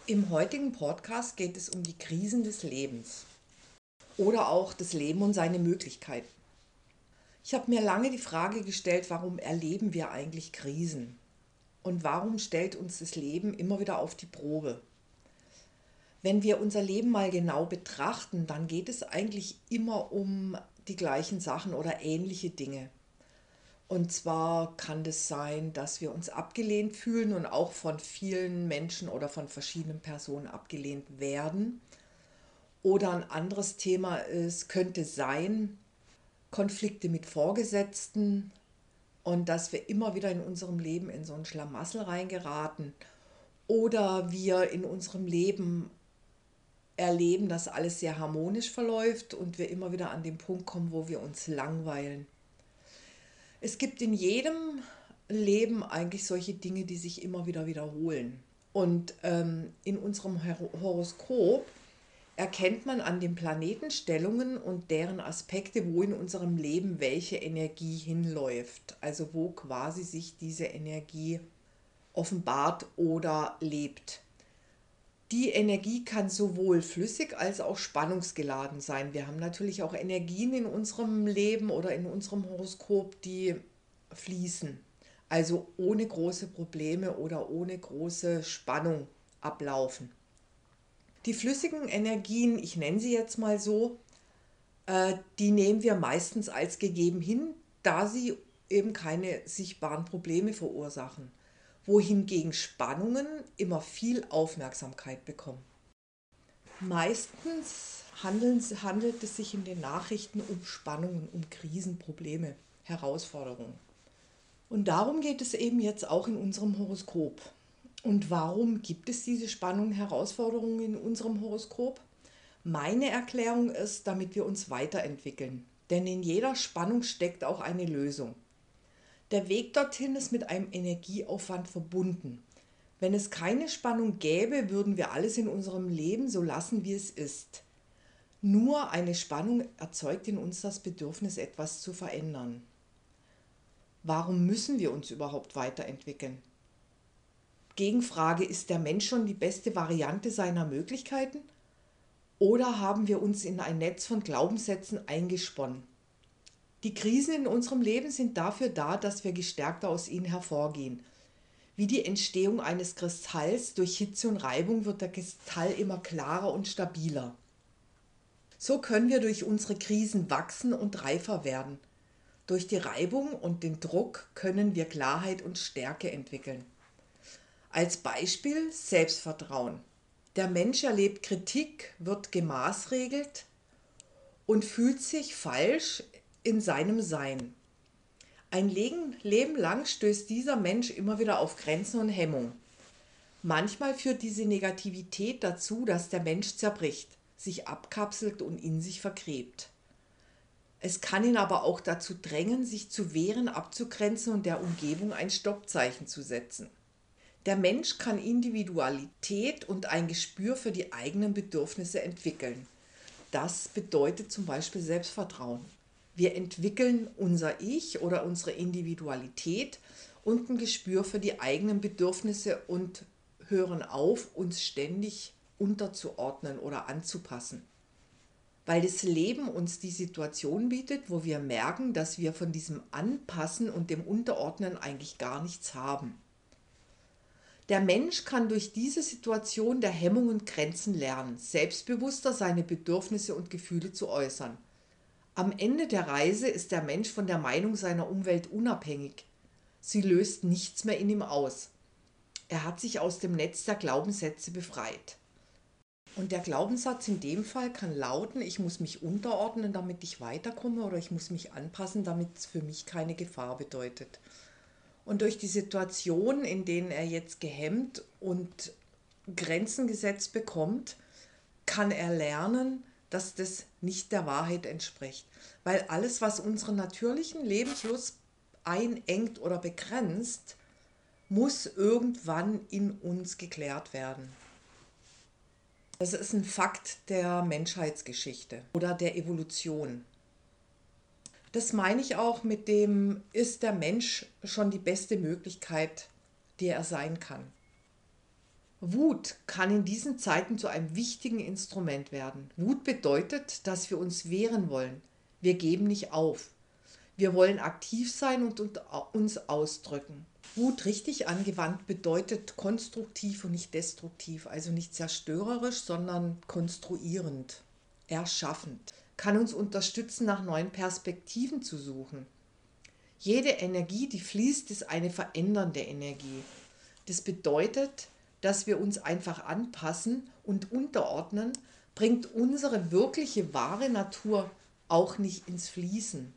Im heutigen Podcast geht es um die Krisen des Lebens oder auch das Leben und seine Möglichkeiten. Ich habe mir lange die Frage gestellt, warum erleben wir eigentlich Krisen? Und warum stellt uns das Leben immer wieder auf die Probe? Wenn wir unser Leben mal genau betrachten, dann geht es eigentlich immer um die gleichen Sachen oder ähnliche Dinge. Und zwar kann das sein, dass wir uns abgelehnt fühlen und auch von vielen Menschen oder von verschiedenen Personen abgelehnt werden. Oder ein anderes Thema ist, könnte sein, Konflikte mit Vorgesetzten und dass wir immer wieder in unserem Leben in so ein Schlamassel reingeraten. Oder wir in unserem Leben erleben, dass alles sehr harmonisch verläuft und wir immer wieder an den Punkt kommen, wo wir uns langweilen. Es gibt in jedem Leben eigentlich solche Dinge, die sich immer wieder wiederholen. Und in unserem Horoskop erkennt man an den Planetenstellungen und deren Aspekte, wo in unserem Leben welche Energie hinläuft. Also wo quasi sich diese Energie offenbart oder lebt. Die Energie kann sowohl flüssig als auch spannungsgeladen sein. Wir haben natürlich auch Energien in unserem Leben oder in unserem Horoskop, die fließen. Also ohne große Probleme oder ohne große Spannung ablaufen. Die flüssigen Energien, ich nenne sie jetzt mal so, die nehmen wir meistens als gegeben hin, da sie eben keine sichtbaren Probleme verursachen, wohingegen Spannungen immer viel Aufmerksamkeit bekommen. Meistens handelt es sich in den Nachrichten um Spannungen, um Krisen, Probleme, Herausforderungen. Und darum geht es eben jetzt auch in unserem Horoskop. Und warum gibt es diese Spannungen, Herausforderungen in unserem Horoskop? Meine Erklärung ist, damit wir uns weiterentwickeln. Denn in jeder Spannung steckt auch eine Lösung. Der Weg dorthin ist mit einem Energieaufwand verbunden. Wenn es keine Spannung gäbe, würden wir alles in unserem Leben so lassen, wie es ist. Nur eine Spannung erzeugt in uns das Bedürfnis, etwas zu verändern. Warum müssen wir uns überhaupt weiterentwickeln? Gegenfrage, ist der Mensch schon die beste Variante seiner Möglichkeiten? Oder haben wir uns in ein Netz von Glaubenssätzen eingesponnen? Die Krisen in unserem Leben sind dafür da, dass wir gestärkter aus ihnen hervorgehen. Wie die Entstehung eines Kristalls durch Hitze und Reibung wird der Kristall immer klarer und stabiler. So können wir durch unsere Krisen wachsen und reifer werden. Durch die Reibung und den Druck können wir Klarheit und Stärke entwickeln. Als Beispiel Selbstvertrauen. Der Mensch erlebt Kritik, wird gemaßregelt und fühlt sich falsch in seinem Sein. Ein Leben lang stößt dieser Mensch immer wieder auf Grenzen und Hemmungen. Manchmal führt diese Negativität dazu, dass der Mensch zerbricht, sich abkapselt und in sich vergräbt. Es kann ihn aber auch dazu drängen, sich zu wehren, abzugrenzen und der Umgebung ein Stoppzeichen zu setzen. Der Mensch kann Individualität und ein Gespür für die eigenen Bedürfnisse entwickeln. Das bedeutet zum Beispiel Selbstvertrauen. Wir entwickeln unser Ich oder unsere Individualität und ein Gespür für die eigenen Bedürfnisse und hören auf, uns ständig unterzuordnen oder anzupassen. Weil das Leben uns die Situation bietet, wo wir merken, dass wir von diesem Anpassen und dem Unterordnen eigentlich gar nichts haben. Der Mensch kann durch diese Situation der Hemmung und Grenzen lernen, selbstbewusster seine Bedürfnisse und Gefühle zu äußern. Am Ende der Reise ist der Mensch von der Meinung seiner Umwelt unabhängig. Sie löst nichts mehr in ihm aus. Er hat sich aus dem Netz der Glaubenssätze befreit. Und der Glaubenssatz in dem Fall kann lauten, ich muss mich unterordnen, damit ich weiterkomme, oder ich muss mich anpassen, damit es für mich keine Gefahr bedeutet. Und durch die Situation, in denen er jetzt gehemmt und Grenzen gesetzt bekommt, kann er lernen, dass das nicht der Wahrheit entspricht. Weil alles, was unseren natürlichen Lebenslust einengt oder begrenzt, muss irgendwann in uns geklärt werden. Das ist ein Fakt der Menschheitsgeschichte oder der Evolution. Das meine ich auch mit dem, ist der Mensch schon die beste Möglichkeit, die er sein kann. Wut kann in diesen Zeiten zu einem wichtigen Instrument werden. Wut bedeutet, dass wir uns wehren wollen. Wir geben nicht auf. Wir wollen aktiv sein und uns ausdrücken. Wut richtig angewandt bedeutet konstruktiv und nicht destruktiv, also nicht zerstörerisch, sondern konstruierend, erschaffend. Kann uns unterstützen, nach neuen Perspektiven zu suchen. Jede Energie, die fließt, ist eine verändernde Energie. Das bedeutet, dass wir uns einfach anpassen und unterordnen, bringt unsere wirkliche wahre Natur auch nicht ins Fließen.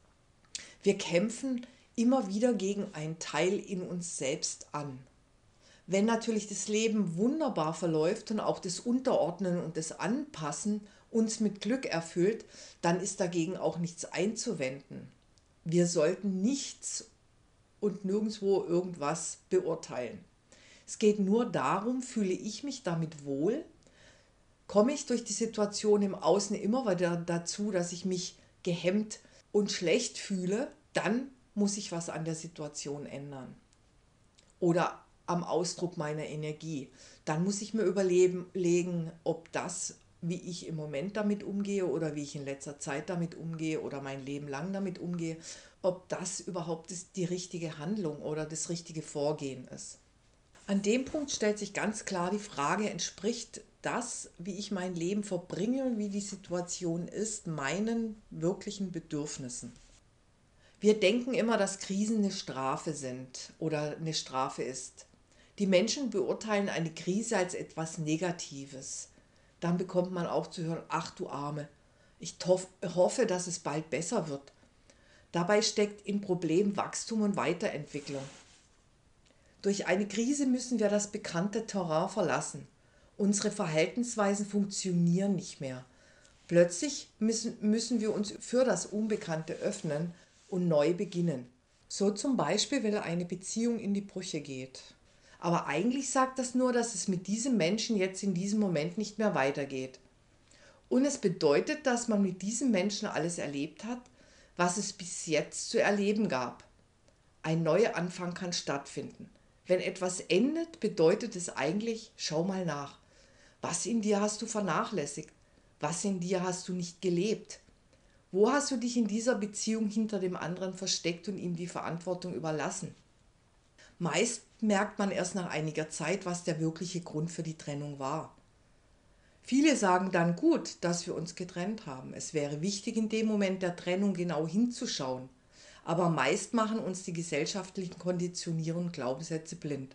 Wir kämpfen immer wieder gegen einen Teil in uns selbst an. Wenn natürlich das Leben wunderbar verläuft und auch das Unterordnen und das Anpassen uns mit Glück erfüllt, dann ist dagegen auch nichts einzuwenden. Wir sollten nichts und nirgendwo irgendwas beurteilen. Es geht nur darum, fühle ich mich damit wohl, komme ich durch die Situation im Außen immer wieder dazu, dass ich mich gehemmt und schlecht fühle, dann muss ich was an der Situation ändern oder am Ausdruck meiner Energie. Dann muss ich mir überlegen, ob das, wie ich im Moment damit umgehe oder wie ich in letzter Zeit damit umgehe oder mein Leben lang damit umgehe, ob das überhaupt die richtige Handlung oder das richtige Vorgehen ist. An dem Punkt stellt sich ganz klar die Frage, entspricht das, wie ich mein Leben verbringe und wie die Situation ist, meinen wirklichen Bedürfnissen? Wir denken immer, dass Krisen eine Strafe sind oder eine Strafe ist. Die Menschen beurteilen eine Krise als etwas Negatives. Dann bekommt man auch zu hören, ach du Arme, ich hoffe, dass es bald besser wird. Dabei steckt im Problem Wachstum und Weiterentwicklung. Durch eine Krise müssen wir das bekannte Terrain verlassen. Unsere Verhaltensweisen funktionieren nicht mehr. Plötzlich müssen wir uns für das Unbekannte öffnen und neu beginnen. So zum Beispiel, wenn eine Beziehung in die Brüche geht. Aber eigentlich sagt das nur, dass es mit diesem Menschen jetzt in diesem Moment nicht mehr weitergeht. Und es bedeutet, dass man mit diesem Menschen alles erlebt hat, was es bis jetzt zu erleben gab. Ein neuer Anfang kann stattfinden. Wenn etwas endet, bedeutet es eigentlich, schau mal nach. Was in dir hast du vernachlässigt? Was in dir hast du nicht gelebt? Wo hast du dich in dieser Beziehung hinter dem anderen versteckt und ihm die Verantwortung überlassen? Meist merkt man erst nach einiger Zeit, was der wirkliche Grund für die Trennung war. Viele sagen dann, gut, dass wir uns getrennt haben. Es wäre wichtig, in dem Moment der Trennung genau hinzuschauen. Aber meist machen uns die gesellschaftlichen Konditionierungen und Glaubenssätze blind.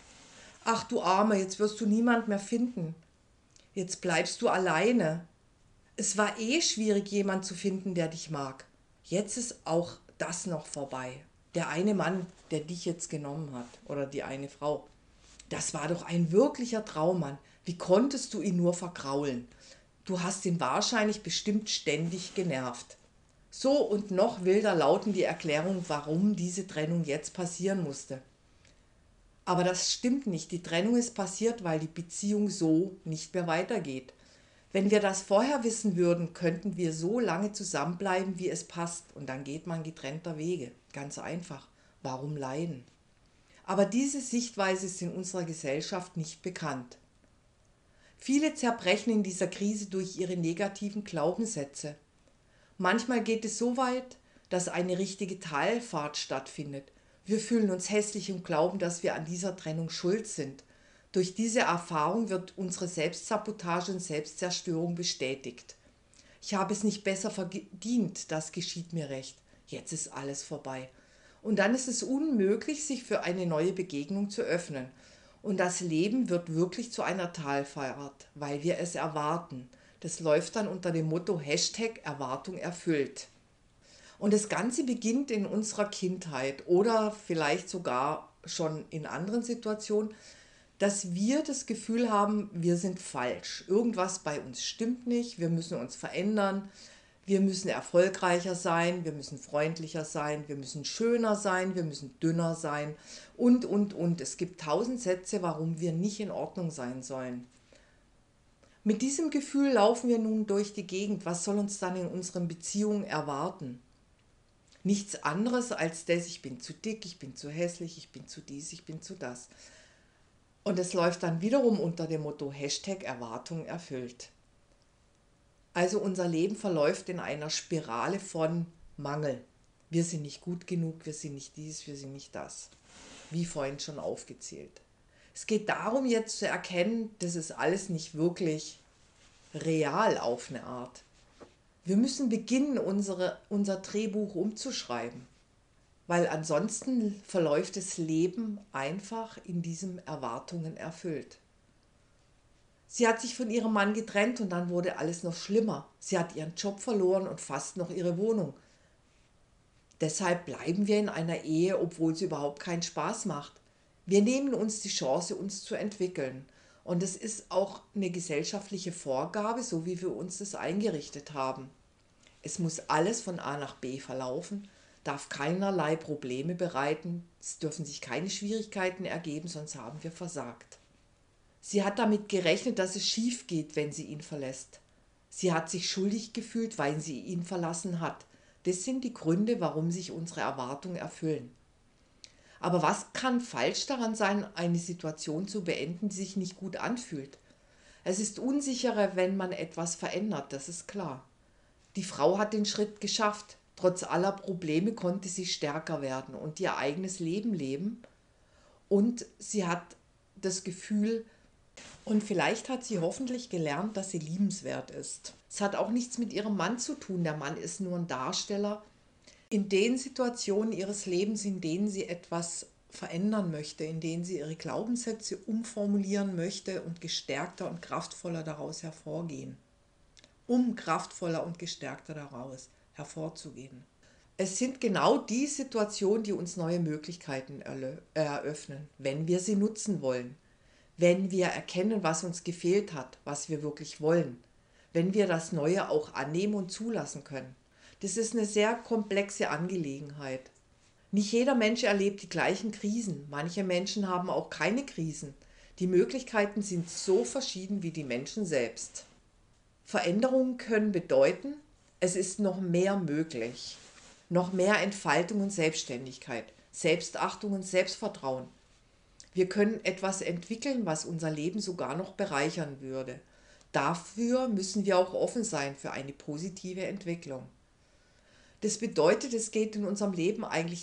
Ach du Arme, jetzt wirst du niemand mehr finden. Jetzt bleibst du alleine. Es war schwierig, jemanden zu finden, der dich mag. Jetzt ist auch das noch vorbei. Der eine Mann, der dich jetzt genommen hat, oder die eine Frau. Das war doch ein wirklicher Traummann. Wie konntest du ihn nur vergraulen? Du hast ihn wahrscheinlich bestimmt ständig genervt. So und noch wilder lauten die Erklärungen, warum diese Trennung jetzt passieren musste. Aber das stimmt nicht. Die Trennung ist passiert, weil die Beziehung so nicht mehr weitergeht. Wenn wir das vorher wissen würden, könnten wir so lange zusammenbleiben, wie es passt. Und dann geht man getrennter Wege. Ganz einfach. Warum leiden? Aber diese Sichtweise ist in unserer Gesellschaft nicht bekannt. Viele zerbrechen in dieser Krise durch ihre negativen Glaubenssätze. Manchmal geht es so weit, dass eine richtige Talfahrt stattfindet. Wir fühlen uns hässlich und glauben, dass wir an dieser Trennung schuld sind. Durch diese Erfahrung wird unsere Selbstsabotage und Selbstzerstörung bestätigt. Ich habe es nicht besser verdient, das geschieht mir recht. Jetzt ist alles vorbei. Und dann ist es unmöglich, sich für eine neue Begegnung zu öffnen. Und das Leben wird wirklich zu einer Talfahrt, weil wir es erwarten. Das läuft dann unter dem Motto #Erwartung erfüllt. Und das Ganze beginnt in unserer Kindheit oder vielleicht sogar schon in anderen Situationen, dass wir das Gefühl haben, wir sind falsch. Irgendwas bei uns stimmt nicht, wir müssen uns verändern, wir müssen erfolgreicher sein, wir müssen freundlicher sein, wir müssen schöner sein, wir müssen dünner sein und. Es gibt 1000 Sätze, warum wir nicht in Ordnung sein sollen. Mit diesem Gefühl laufen wir nun durch die Gegend. Was soll uns dann in unseren Beziehungen erwarten? Nichts anderes als das, ich bin zu dick, ich bin zu hässlich, ich bin zu dies, ich bin zu das. Und es läuft dann wiederum unter dem Motto Hashtag Erwartung erfüllt. Also unser Leben verläuft in einer Spirale von Mangel. Wir sind nicht gut genug, wir sind nicht dies, wir sind nicht das. Wie vorhin schon aufgezählt. Es geht darum, jetzt zu erkennen, das ist alles nicht wirklich real auf eine Art. Wir müssen beginnen, unser Drehbuch umzuschreiben, weil ansonsten verläuft das Leben einfach in diesem Erwartungen erfüllt. Sie hat sich von ihrem Mann getrennt und dann wurde alles noch schlimmer. Sie hat ihren Job verloren und fast noch ihre Wohnung. Deshalb bleiben wir in einer Ehe, obwohl sie überhaupt keinen Spaß macht. Wir nehmen uns die Chance, uns zu entwickeln. Und es ist auch eine gesellschaftliche Vorgabe, so wie wir uns das eingerichtet haben. Es muss alles von A nach B verlaufen, darf keinerlei Probleme bereiten, es dürfen sich keine Schwierigkeiten ergeben, sonst haben wir versagt. Sie hat damit gerechnet, dass es schief geht, wenn sie ihn verlässt. Sie hat sich schuldig gefühlt, weil sie ihn verlassen hat. Das sind die Gründe, warum sich unsere Erwartungen erfüllen. Aber was kann falsch daran sein, eine Situation zu beenden, die sich nicht gut anfühlt? Es ist unsicherer, wenn man etwas verändert, das ist klar. Die Frau hat den Schritt geschafft. Trotz aller Probleme konnte sie stärker werden und ihr eigenes Leben leben. Und sie hat das Gefühl, und vielleicht hat sie hoffentlich gelernt, dass sie liebenswert ist. Es hat auch nichts mit ihrem Mann zu tun. Der Mann ist nur ein Darsteller in den Situationen ihres Lebens, in denen sie etwas verändern möchte, in denen sie ihre Glaubenssätze umformulieren möchte und gestärkter und kraftvoller daraus hervorgehen. Um kraftvoller und gestärkter daraus hervorzugehen. Es sind genau die Situationen, die uns neue Möglichkeiten eröffnen, wenn wir sie nutzen wollen. Wenn wir erkennen, was uns gefehlt hat, was wir wirklich wollen. Wenn wir das Neue auch annehmen und zulassen können. Das ist eine sehr komplexe Angelegenheit. Nicht jeder Mensch erlebt die gleichen Krisen. Manche Menschen haben auch keine Krisen. Die Möglichkeiten sind so verschieden wie die Menschen selbst. Veränderungen können bedeuten, es ist noch mehr möglich. Noch mehr Entfaltung und Selbstständigkeit, Selbstachtung und Selbstvertrauen. Wir können etwas entwickeln, was unser Leben sogar noch bereichern würde. Dafür müssen wir auch offen sein für eine positive Entwicklung. Das bedeutet, es geht in unserem Leben eigentlich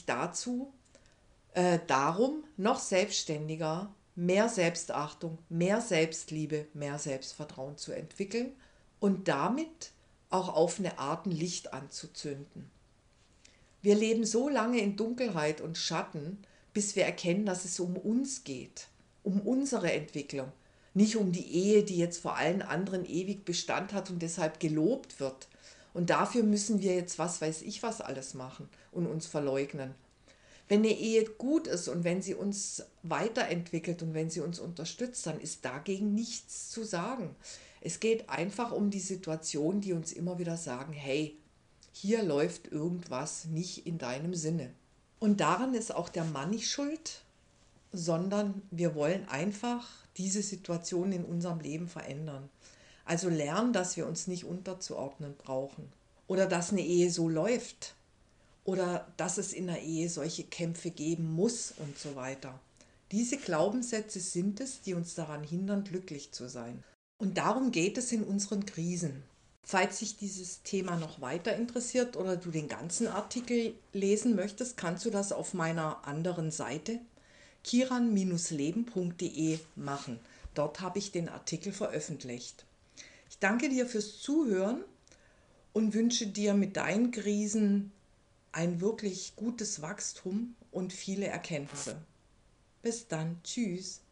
darum, noch selbstständiger, mehr Selbstachtung, mehr Selbstliebe, mehr Selbstvertrauen zu entwickeln und damit auch auf eine Art ein Licht anzuzünden. Wir leben so lange in Dunkelheit und Schatten, bis wir erkennen, dass es um uns geht, um unsere Entwicklung, nicht um die Ehe, die jetzt vor allen anderen ewig Bestand hat und deshalb gelobt wird. Und dafür müssen wir jetzt was weiß ich was alles machen und uns verleugnen. Wenn eine Ehe gut ist und wenn sie uns weiterentwickelt und wenn sie uns unterstützt, dann ist dagegen nichts zu sagen. Es geht einfach um die Situation, die uns immer wieder sagen, hey, hier läuft irgendwas nicht in deinem Sinne. Und daran ist auch der Mann nicht schuld, sondern wir wollen einfach diese Situation in unserem Leben verändern. Also lernen, dass wir uns nicht unterzuordnen brauchen. Oder dass eine Ehe so läuft. Oder dass es in der Ehe solche Kämpfe geben muss und so weiter. Diese Glaubenssätze sind es, die uns daran hindern, glücklich zu sein. Und darum geht es in unseren Krisen. Falls dich dieses Thema noch weiter interessiert oder du den ganzen Artikel lesen möchtest, kannst du das auf meiner anderen Seite kiran-leben.de machen. Dort habe ich den Artikel veröffentlicht. Ich danke dir fürs Zuhören und wünsche dir mit deinen Krisen ein wirklich gutes Wachstum und viele Erkenntnisse. Bis dann, tschüss.